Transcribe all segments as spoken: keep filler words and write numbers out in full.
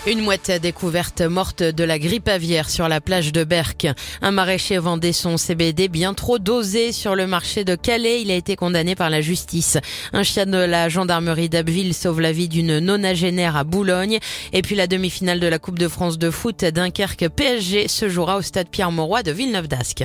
Une mouette découverte morte de la grippe aviaire sur la plage de Berck. Un maraîcher vendait son C B D bien trop dosé sur le marché de Calais. Il a été condamné par la justice. Un chien de la gendarmerie d'Abbeville sauve la vie d'une nonagénaire à Boulogne. Et puis la demi-finale de la Coupe de France de foot Dunkerque P S G se jouera au stade Pierre-Mauroy de Villeneuve-d'Ascq.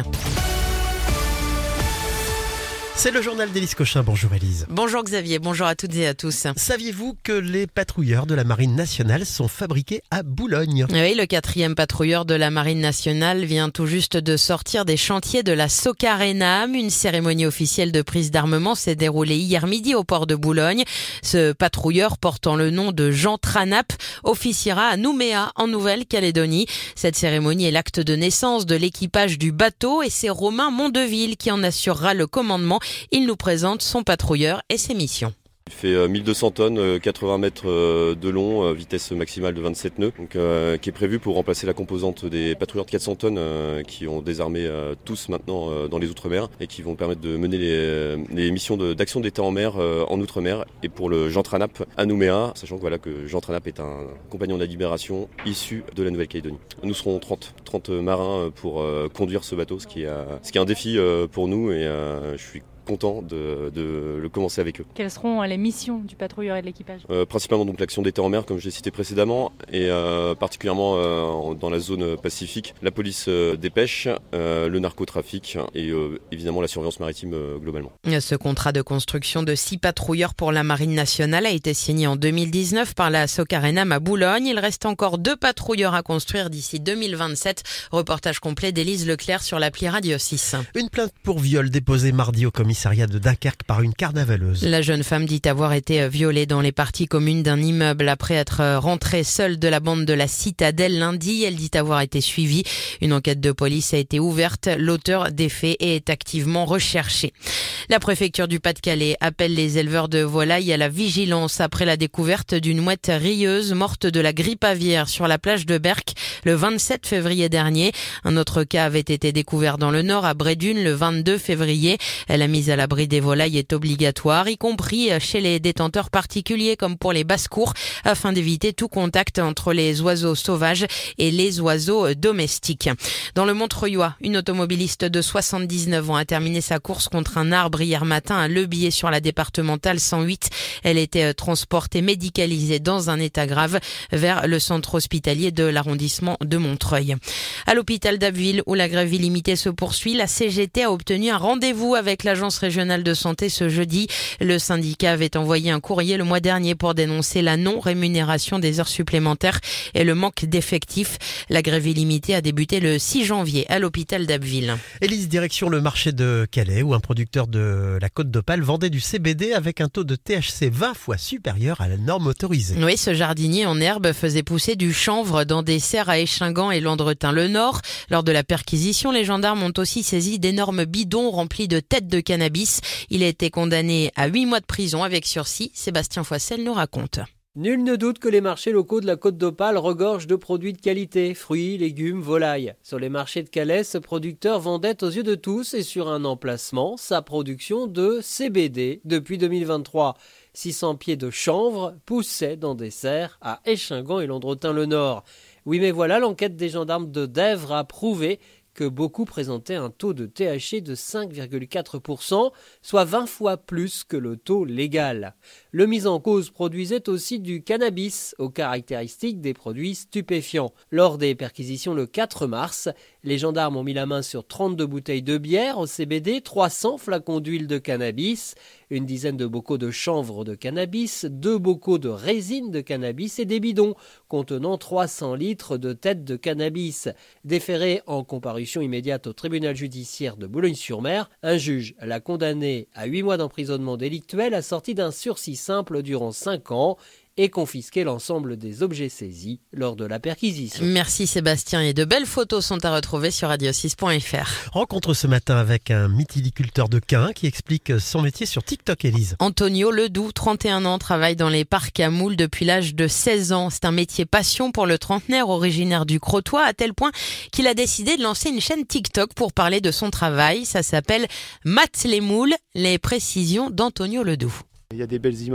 C'est le journal d'Élise Cochin. Bonjour Élise. Bonjour Xavier, bonjour à toutes et à tous. Saviez-vous que les patrouilleurs de la Marine nationale sont fabriqués à Boulogne ? Oui, le quatrième patrouilleur de la Marine nationale vient tout juste de sortir des chantiers de la Socarénam. Une cérémonie officielle de prise d'armement s'est déroulée hier midi au port de Boulogne. Ce patrouilleur, portant le nom de Jean Tranap, officiera à Nouméa, en Nouvelle-Calédonie. Cette cérémonie est l'acte de naissance de l'équipage du bateau et c'est Romain Mondeville qui en assurera le commandement. Il nous présente son patrouilleur et ses missions. Il fait mille deux cents tonnes, quatre-vingts mètres de long, vitesse maximale de vingt-sept nœuds, donc, euh, qui est prévu pour remplacer la composante des patrouilleurs de quatre cents tonnes euh, qui ont désarmé euh, tous maintenant euh, dans les Outre-mer et qui vont permettre de mener les, les missions de, d'action d'État en mer euh, en Outre-mer et pour le Jean Tranap à Nouméa, sachant que, voilà, que Jean Tranap est un compagnon de la libération issu de la Nouvelle-Calédonie. Nous serons trente, trente marins pour euh, conduire ce bateau, ce qui est, euh, ce qui est un défi euh, pour nous et euh, je suis content de, de le commencer avec eux. Quelles seront les missions du patrouilleur et de l'équipage ? euh, Principalement donc l'action d'État en mer, comme je l'ai cité précédemment, et euh, particulièrement euh, dans la zone pacifique, la police euh, des pêches, euh, le narcotrafic et euh, évidemment la surveillance maritime euh, globalement. Ce contrat de construction de six patrouilleurs pour la Marine nationale a été signé en deux mille dix-neuf par la Socarénam à Boulogne. Il reste encore deux patrouilleurs à construire d'ici deux mille vingt-sept. Reportage complet d'Élise Leclerc sur l'appli Radio six. Une plainte pour viol déposée mardi au commissariat de Dunkerque par une carnavaleuse. La jeune femme dit avoir été violée dans les parties communes d'un immeuble après être rentrée seule de la bande de la Citadelle lundi. Elle dit avoir été suivie. Une enquête de police a été ouverte. L'auteur des faits est activement recherché. La préfecture du Pas-de-Calais appelle les éleveurs de volailles à la vigilance après la découverte d'une mouette rieuse morte de la grippe aviaire sur la plage de Berck le vingt-sept février dernier. Un autre cas avait été découvert dans le Nord à Brédune le vingt-deux février. La mise à l'abri des volailles est obligatoire, y compris chez les détenteurs particuliers comme pour les basses-cours, afin d'éviter tout contact entre les oiseaux sauvages et les oiseaux domestiques. Dans le Montreuillois, une automobiliste de soixante-dix-neuf ans a terminé sa course contre un arbre hier matin à Le Bier sur la départementale cent huit. Elle était transportée médicalisée dans un état grave vers le centre hospitalier de l'arrondissement de Montreuil. À l'hôpital d'Abbeville, où la grève illimitée se poursuit, la C G T a obtenu un rendez-vous avec l'agence régionale de santé ce jeudi. Le syndicat avait envoyé un courrier le mois dernier pour dénoncer la non-rémunération des heures supplémentaires et le manque d'effectifs. La grève illimitée a débuté le six janvier à l'hôpital d'Abbeville. Élise, direction le marché de Calais où un producteur de la Côte d'Opale vendait du C B D avec un taux de T H C vingt fois supérieur à la norme autorisée. Oui, ce jardinier en herbe faisait pousser du chanvre dans des serres à Échingan et Landretin-le-Nord. Lors de la perquisition, les gendarmes ont aussi saisi d'énormes bidons remplis de têtes de cannabis. Il a été condamné à huit mois de prison avec sursis. Sébastien Foissel nous raconte. Nul ne doute que les marchés locaux de la Côte d'Opale regorgent de produits de qualité, fruits, légumes, volailles. Sur les marchés de Calais, ce producteur vendait aux yeux de tous et sur un emplacement sa production de C B D depuis deux mille vingt-trois. six cents pieds de chanvre poussaient dans des serres à Échingan et Landretin-le-Nord. Oui, mais voilà, l'enquête des gendarmes de Dèvres a prouvé que beaucoup présentaient un taux de T H C de cinq virgule quatre pour cent, soit vingt fois plus que le taux légal. Le mis en cause produisait aussi du cannabis, aux caractéristiques des produits stupéfiants. Lors des perquisitions le quatre mars, les gendarmes ont mis la main sur trente-deux bouteilles de bière au C B D, trois cents flacons d'huile de cannabis, une dizaine de bocaux de chanvre de cannabis, deux bocaux de résine de cannabis et des bidons contenant trois cents litres de tête de cannabis. Déféré en comparution immédiate au tribunal judiciaire de Boulogne-sur-Mer, un juge l'a condamné à huit mois d'emprisonnement délictuel assorti d'un sursis simple durant cinq ans et confisquer l'ensemble des objets saisis lors de la perquisition. Merci Sébastien, et de belles photos sont à retrouver sur radio six point f r. Rencontre ce matin avec un mytiliculteur de Caen qui explique son métier sur TikTok, Élise. Antonio Ledoux, trente et un ans, travaille dans les parcs à moules depuis l'âge de seize ans. C'est un métier passion pour le trentenaire originaire du Crotoy, à tel point qu'il a décidé de lancer une chaîne TikTok pour parler de son travail. Ça s'appelle Matt les moules, les précisions d'Antonio Ledoux. Il y a des belles images,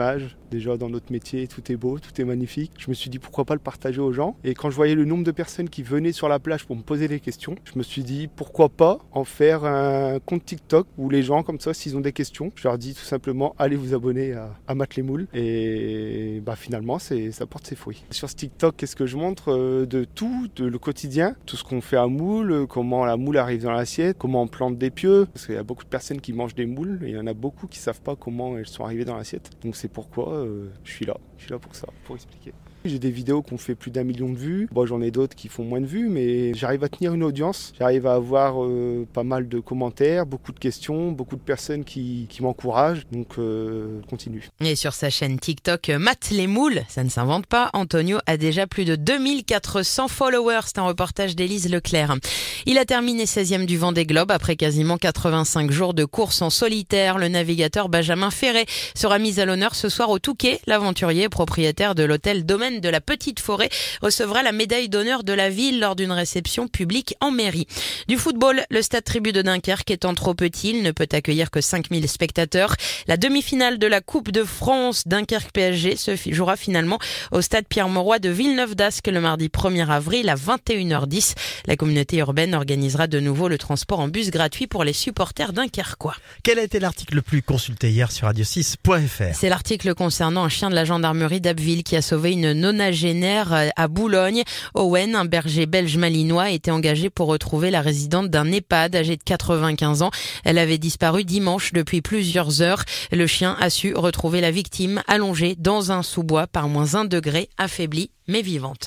Déjà dans notre métier, tout est beau, tout est magnifique. Je me suis dit pourquoi pas le partager aux gens. Et quand je voyais le nombre de personnes qui venaient sur la plage pour me poser des questions, je me suis dit pourquoi pas en faire un compte TikTok où les gens comme ça, s'ils ont des questions, je leur dis tout simplement allez vous abonner à, à Matt les moules. Et bah, finalement c'est, ça porte ses fruits. Sur ce TikTok, qu'est-ce que je montre euh, de tout, de le quotidien, tout ce qu'on fait à moule, comment la moule arrive dans l'assiette, comment on plante des pieux. Parce qu'il y a beaucoup de personnes qui mangent des moules et il y en a beaucoup qui ne savent pas comment elles sont arrivées dans l'assiette. Donc c'est pourquoi euh, je suis là, je suis là pour ça, pour expliquer. J'ai des vidéos qui ont fait plus d'un million de vues. Bon, j'en ai d'autres qui font moins de vues, mais j'arrive à tenir une audience. J'arrive à avoir euh, pas mal de commentaires, beaucoup de questions, beaucoup de personnes qui, qui m'encouragent. Donc, euh, continue. Et sur sa chaîne TikTok, Matt les moules, ça ne s'invente pas. Antonio a déjà plus de deux mille quatre cents followers. C'est un reportage d'Élise Leclerc. Il a terminé seizième du Vendée Globe après quasiment quatre-vingt-cinq jours de course en solitaire. Le navigateur Benjamin Ferré sera mis à l'honneur ce soir au Touquet. L'aventurier, propriétaire de l'hôtel Domaine de la Petite Forêt, recevra la médaille d'honneur de la ville lors d'une réception publique en mairie. Du football, le stade Tribu de Dunkerque étant trop petit, il ne peut accueillir que cinq mille spectateurs. La demi-finale de la Coupe de France Dunkerque-P S G se jouera finalement au stade Pierre-Mauroy de Villeneuve-d'Ascq le mardi premier avril à vingt et une heures dix. La communauté urbaine organisera de nouveau le transport en bus gratuit pour les supporters dunkerquois. Quel a été l'article le plus consulté hier sur radio six point f r? C'est l'article concernant un chien de la gendarmerie d'Abbeville qui a sauvé une nonagénaire à Boulogne. Owen, un berger belge malinois, a été engagé pour retrouver la résidente d'un EHPAD âgée de quatre-vingt-quinze ans. Elle avait disparu dimanche depuis plusieurs heures. Le chien a su retrouver la victime allongée dans un sous-bois par moins un degré, affaiblie mais vivante.